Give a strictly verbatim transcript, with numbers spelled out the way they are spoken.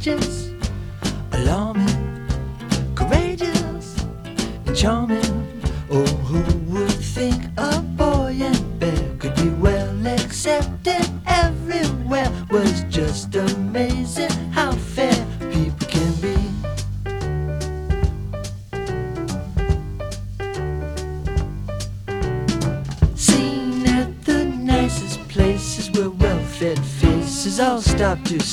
outrageous, alarming, courageous, and charming. Oh, who would think a boy and bear could be well accepted everywhere? Was just amazing how fair people can be. Seen at the nicest places where well-fed faces all stop to